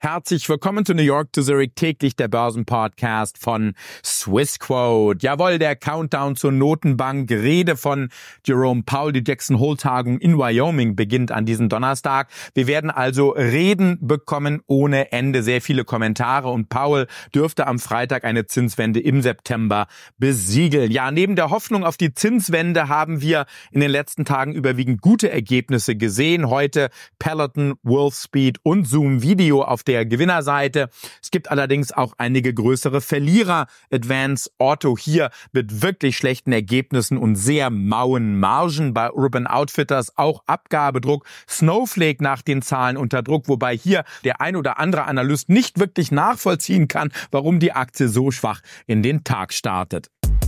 Herzlich willkommen zu New York to Zurich, täglich der Börsenpodcast von Swissquote. Jawohl, der Countdown zur Notenbank. Rede von Jerome Powell. Die Jackson-Hole-Tagung in Wyoming beginnt an diesem Donnerstag. Wir werden also Reden bekommen ohne Ende, sehr viele Kommentare, und Powell dürfte am Freitag eine Zinswende im September besiegeln. Ja, neben der Hoffnung auf die Zinswende haben wir in den letzten Tagen überwiegend gute Ergebnisse gesehen. Heute Peloton, Wolfspeed und Zoom Video auf der Gewinnerseite. Es gibt allerdings auch einige größere Verlierer. Advance Auto hier mit wirklich schlechten Ergebnissen und sehr mauen Margen. Bei Urban Outfitters auch Abgabedruck. Snowflake nach den Zahlen unter Druck, wobei hier der ein oder andere Analyst nicht wirklich nachvollziehen kann, warum die Aktie so schwach in den Tag startet.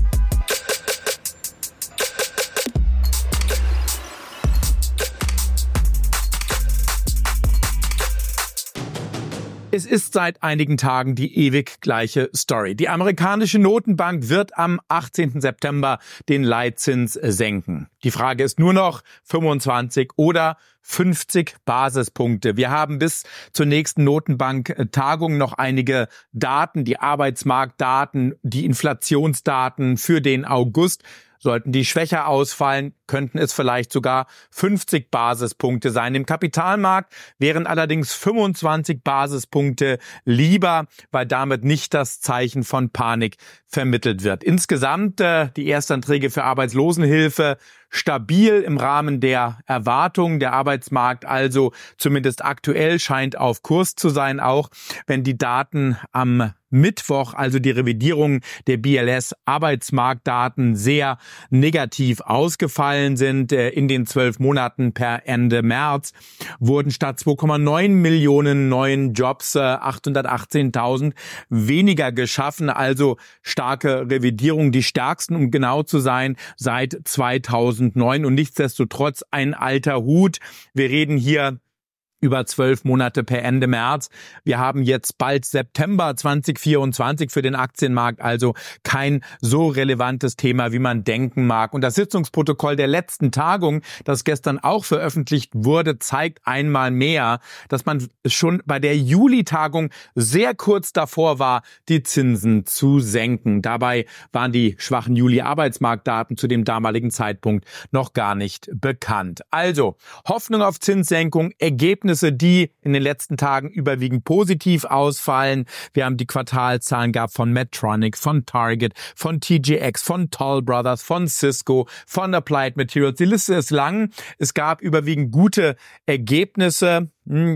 Es ist seit einigen Tagen die ewig gleiche Story. Die amerikanische Notenbank wird am 18. September den Leitzins senken. Die Frage ist nur noch 25 oder 50 Basispunkte. Wir haben bis zur nächsten Notenbank-Tagung noch einige Daten, die Arbeitsmarktdaten, die Inflationsdaten für den August. Sollten die schwächer ausfallen, könnten es vielleicht sogar 50 Basispunkte sein. Im Kapitalmarkt wären allerdings 25 Basispunkte lieber, weil damit nicht das Zeichen von Panik vermittelt wird. Insgesamt die Erstanträge für Arbeitslosenhilfe stabil im Rahmen der Erwartungen. Der Arbeitsmarkt also zumindest aktuell scheint auf Kurs zu sein, auch wenn die Daten am Mittwoch, also die Revidierung der BLS-Arbeitsmarktdaten, sehr negativ ausgefallen sind. In den 12 Monaten per Ende März wurden statt 2,9 Millionen neuen Jobs 818.000 weniger geschaffen. Also starke Revidierung, die stärksten, um genau zu sein, seit 2009. Und nichtsdestotrotz ein alter Hut. Wir reden hier über 12 Monate per Ende März. Wir haben jetzt bald September 2024 für den Aktienmarkt, also kein so relevantes Thema, wie man denken mag. Und das Sitzungsprotokoll der letzten Tagung, das gestern auch veröffentlicht wurde, zeigt einmal mehr, dass man schon bei der Juli-Tagung sehr kurz davor war, die Zinsen zu senken. Dabei waren die schwachen Juli-Arbeitsmarktdaten zu dem damaligen Zeitpunkt noch gar nicht bekannt. Also Hoffnung auf Zinssenkung, Ergebnisse, die in den letzten Tagen überwiegend positiv ausfallen. Wir haben die Quartalzahlen gehabt von Medtronic, von Target, von TJX, von Toll Brothers, von Cisco, von Applied Materials. Die Liste ist lang. Es gab überwiegend gute Ergebnisse.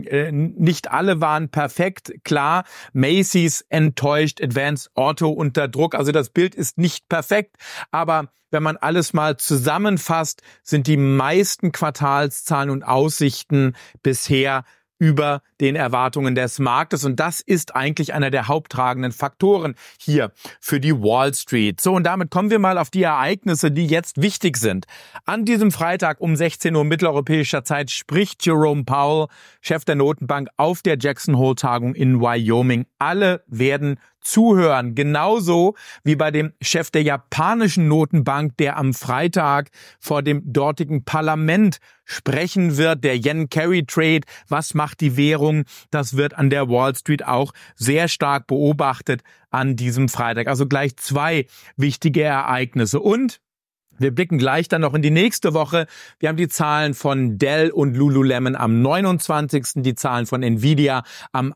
Nicht alle waren perfekt, klar. Macy's enttäuscht, Advance Auto unter Druck. Also das Bild ist nicht perfekt, aber wenn man alles mal zusammenfasst, sind die meisten Quartalszahlen und Aussichten bisher über den Erwartungen des Marktes. Und das ist eigentlich einer der haupttragenden Faktoren hier für die Wall Street. So, und damit kommen wir mal auf die Ereignisse, die jetzt wichtig sind. An diesem Freitag um 16 Uhr mitteleuropäischer Zeit spricht Jerome Powell, Chef der Notenbank, auf der Jackson-Hole-Tagung in Wyoming. Alle werden zuhören, genauso wie bei dem Chef der japanischen Notenbank, der am Freitag vor dem dortigen Parlament sprechen wird, der Yen-Carry-Trade. Was macht die Währung? Das wird an der Wall Street auch sehr stark beobachtet an diesem Freitag. Also gleich zwei wichtige Ereignisse. Und wir blicken gleich dann noch in die nächste Woche. Wir haben die Zahlen von Dell und Lululemon am 29., die Zahlen von Nvidia am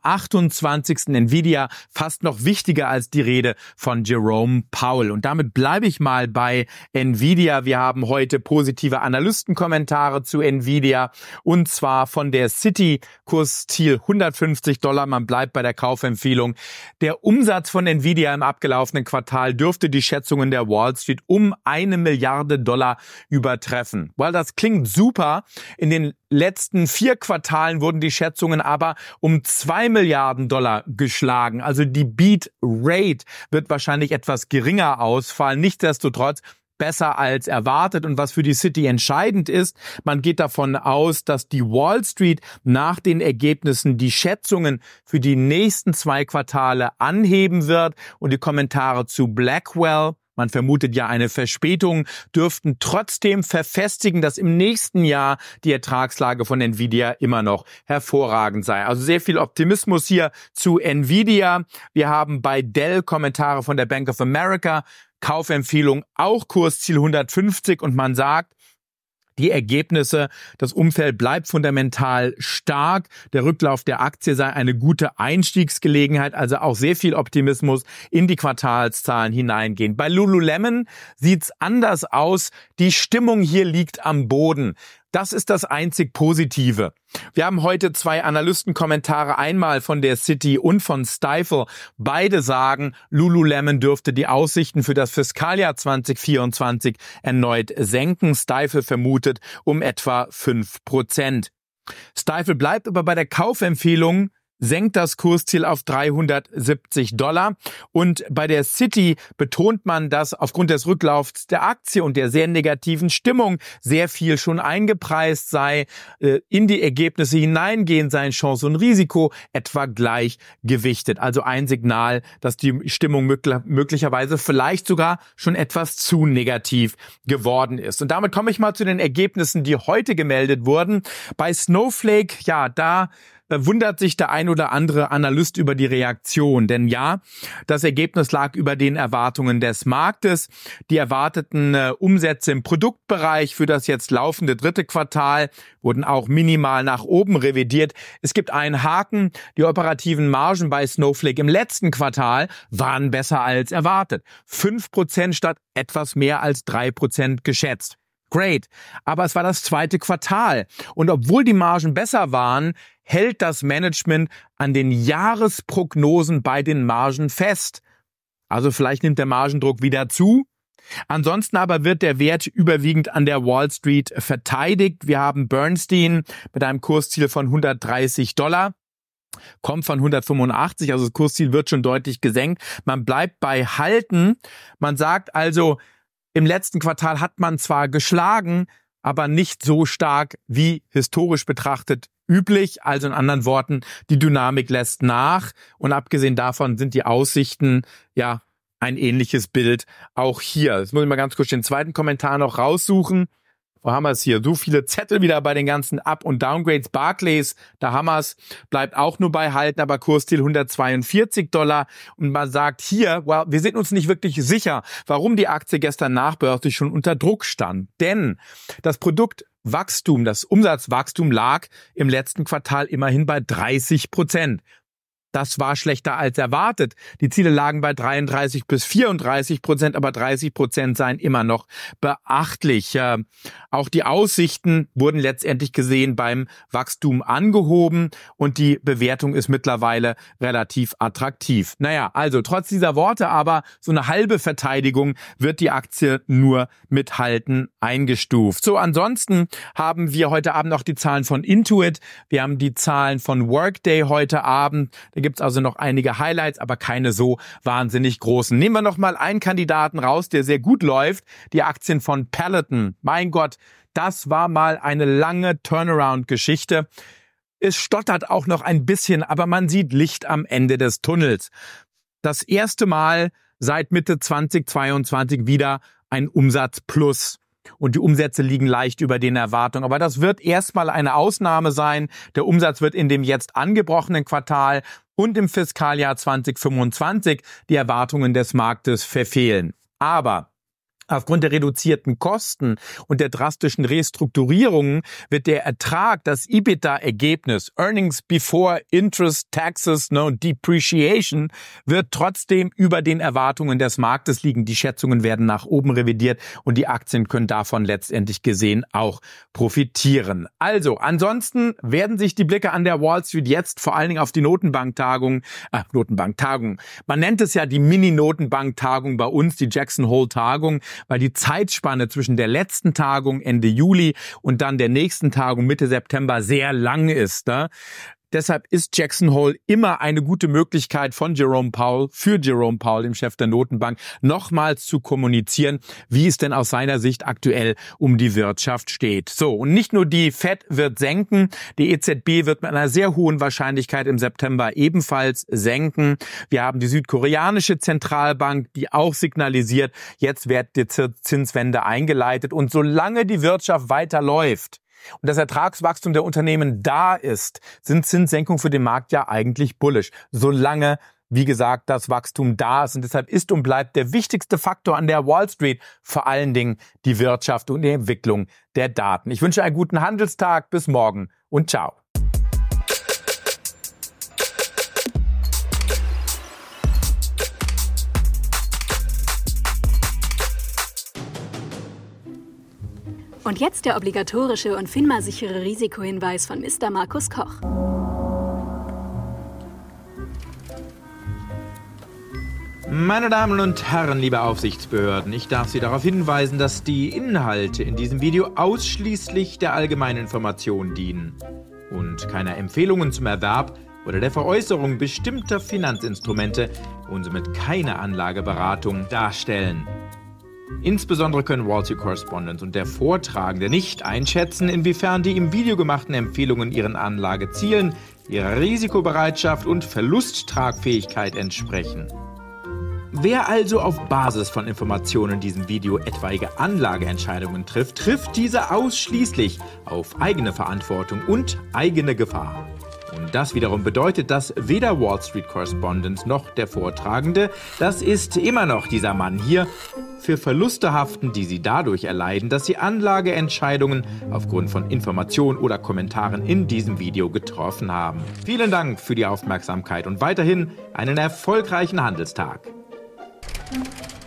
28. Nvidia fast noch wichtiger als die Rede von Jerome Powell. Und damit bleibe ich mal bei Nvidia. Wir haben heute positive Analystenkommentare zu Nvidia, und zwar von der Citi, Kursziel $150. Man bleibt bei der Kaufempfehlung. Der Umsatz von Nvidia im abgelaufenen Quartal dürfte die Schätzungen der Wall Street um $1 Milliarde übertreffen. Weil das klingt super. In den letzten 4 Quartalen wurden die Schätzungen aber um $2 Milliarden geschlagen. Also die Beat Rate wird wahrscheinlich etwas geringer ausfallen. Nichtsdestotrotz besser als erwartet. Und was für die Citi entscheidend ist, man geht davon aus, dass die Wall Street nach den Ergebnissen die Schätzungen für die nächsten 2 Quartale anheben wird. Und die Kommentare zu Blackwell, man vermutet ja eine Verspätung, dürften trotzdem verfestigen, dass im nächsten Jahr die Ertragslage von Nvidia immer noch hervorragend sei. Also sehr viel Optimismus hier zu Nvidia. Wir haben bei Dell Kommentare von der Bank of America, Kaufempfehlung auch Kursziel 150 und man sagt, die Ergebnisse, das Umfeld bleibt fundamental stark. Der Rücklauf der Aktie sei eine gute Einstiegsgelegenheit, also auch sehr viel Optimismus in die Quartalszahlen hineingehen. Bei Lululemon sieht's anders aus. Die Stimmung hier liegt am Boden. Das ist das einzig Positive. Wir haben heute zwei Analystenkommentare, einmal von der Citi und von Stifel. Beide sagen, Lululemon dürfte die Aussichten für das Fiskaljahr 2024 erneut senken. Stifel vermutet um etwa 5%. Stifel bleibt aber bei der Kaufempfehlung, senkt das Kursziel auf $370 und bei der Citi betont man, dass aufgrund des Rücklaufs der Aktie und der sehr negativen Stimmung sehr viel schon eingepreist sei, in die Ergebnisse hineingehen seien Chance und Risiko etwa gleich gewichtet. Also ein Signal, dass die Stimmung möglicherweise vielleicht sogar schon etwas zu negativ geworden ist. Und damit komme ich mal zu den Ergebnissen, die heute gemeldet wurden. Bei Snowflake, ja, da wundert sich der ein oder andere Analyst über die Reaktion. Denn ja, das Ergebnis lag über den Erwartungen des Marktes. Die erwarteten Umsätze im Produktbereich für das jetzt laufende dritte Quartal wurden auch minimal nach oben revidiert. Es gibt einen Haken. Die operativen Margen bei Snowflake im letzten Quartal waren besser als erwartet. 5% statt etwas mehr als 3% geschätzt. Great. Aber es war das zweite Quartal. Und obwohl die Margen besser waren, hält das Management an den Jahresprognosen bei den Margen fest. Also vielleicht nimmt der Margendruck wieder zu. Ansonsten aber wird der Wert überwiegend an der Wall Street verteidigt. Wir haben Bernstein mit einem Kursziel von $130. Kommt von 185, also das Kursziel wird schon deutlich gesenkt. Man bleibt bei Halten. Man sagt also, im letzten Quartal hat man zwar geschlagen, aber nicht so stark wie historisch betrachtet üblich. Also in anderen Worten, die Dynamik lässt nach. Und abgesehen davon sind die Aussichten ja ein ähnliches Bild auch hier. Jetzt muss ich mal ganz kurz den zweiten Kommentar noch raussuchen. Wo haben wir es hier? So viele Zettel wieder bei den ganzen Up- und Downgrades. Barclays, da haben wir es, bleibt auch nur bei Halten, aber Kursziel $142. Und man sagt hier, well, wir sind uns nicht wirklich sicher, warum die Aktie gestern nachbörslich schon unter Druck stand. Denn das Produktwachstum, das Umsatzwachstum lag im letzten Quartal immerhin bei 30%. Das war schlechter als erwartet. Die Ziele lagen bei 33-34%, aber 30% seien immer noch beachtlich. Auch die Aussichten wurden letztendlich gesehen beim Wachstum angehoben und die Bewertung ist mittlerweile relativ attraktiv. Naja, also trotz dieser Worte aber so eine halbe Verteidigung wird die Aktie nur mit Halten eingestuft. So, ansonsten haben wir heute Abend noch die Zahlen von Intuit. Wir haben die Zahlen von Workday heute Abend. Da gibt es also noch einige Highlights, aber keine so wahnsinnig großen. Nehmen wir noch mal einen Kandidaten raus, der sehr gut läuft. Die Aktien von Peloton. Mein Gott, das war mal eine lange Turnaround-Geschichte. Es stottert auch noch ein bisschen, aber man sieht Licht am Ende des Tunnels. Das erste Mal seit Mitte 2022 wieder ein Umsatzplus. Und die Umsätze liegen leicht über den Erwartungen. Aber das wird erstmal eine Ausnahme sein. Der Umsatz wird in dem jetzt angebrochenen Quartal und im Fiskaljahr 2025 die Erwartungen des Marktes verfehlen. Aber aufgrund der reduzierten Kosten und der drastischen Restrukturierungen wird der Ertrag, das EBITDA-Ergebnis, Earnings Before Interest, Taxes, Depreciation, wird trotzdem über den Erwartungen des Marktes liegen. Die Schätzungen werden nach oben revidiert und die Aktien können davon letztendlich gesehen auch profitieren. Also, ansonsten werden sich die Blicke an der Wall Street jetzt vor allen Dingen auf die Notenbanktagung, man nennt es ja die Mini-Notenbanktagung bei uns, die Jackson Hole-Tagung, weil die Zeitspanne zwischen der letzten Tagung Ende Juli und dann der nächsten Tagung Mitte September sehr lang ist. Deshalb ist Jackson Hole immer eine gute Möglichkeit für Jerome Powell, dem Chef der Notenbank, nochmals zu kommunizieren, wie es denn aus seiner Sicht aktuell um die Wirtschaft steht. So, und nicht nur die Fed wird senken, die EZB wird mit einer sehr hohen Wahrscheinlichkeit im September ebenfalls senken. Wir haben die südkoreanische Zentralbank, die auch signalisiert, jetzt wird die Zinswende eingeleitet. Und solange die Wirtschaft weiterläuft und das Ertragswachstum der Unternehmen da ist, sind Zinssenkungen für den Markt ja eigentlich bullish. Solange, wie gesagt, das Wachstum da ist. Und deshalb ist und bleibt der wichtigste Faktor an der Wall Street vor allen Dingen die Wirtschaft und die Entwicklung der Daten. Ich wünsche einen guten Handelstag. Bis morgen und ciao. Und jetzt der obligatorische und FINMA-sichere Risikohinweis von Mr. Markus Koch. Meine Damen und Herren, liebe Aufsichtsbehörden, ich darf Sie darauf hinweisen, dass die Inhalte in diesem Video ausschließlich der allgemeinen Information dienen und keine Empfehlungen zum Erwerb oder der Veräußerung bestimmter Finanzinstrumente und somit keine Anlageberatung darstellen. Insbesondere können Wall Street Correspondent und der Vortragende nicht einschätzen, inwiefern die im Video gemachten Empfehlungen ihren Anlagezielen, ihrer Risikobereitschaft und Verlusttragfähigkeit entsprechen. Wer also auf Basis von Informationen in diesem Video etwaige Anlageentscheidungen trifft diese ausschließlich auf eigene Verantwortung und eigene Gefahr. Und das wiederum bedeutet, dass weder Wall Street Correspondent noch der Vortragende, das ist immer noch dieser Mann hier, für Verluste haften, die sie dadurch erleiden, dass sie Anlageentscheidungen aufgrund von Informationen oder Kommentaren in diesem Video getroffen haben. Vielen Dank für die Aufmerksamkeit und weiterhin einen erfolgreichen Handelstag.